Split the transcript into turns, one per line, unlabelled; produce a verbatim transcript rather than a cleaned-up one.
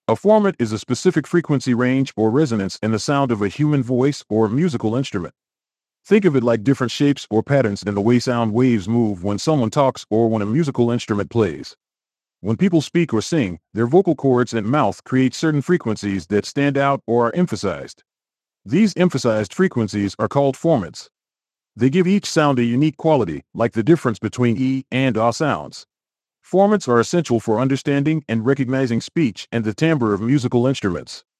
A formant is a specific frequency range or resonance in the sound of a human voice or musical instrument. Think of it like different shapes or patterns in the way sound waves move when someone talks or when a musical instrument plays. When people speak or sing, their vocal cords and mouth create certain frequencies that stand out or are emphasized. These emphasized frequencies are called formants. They give each sound a unique quality, like the difference between E and A sounds. Formants are essential for understanding and recognizing speech and the timbre of musical instruments.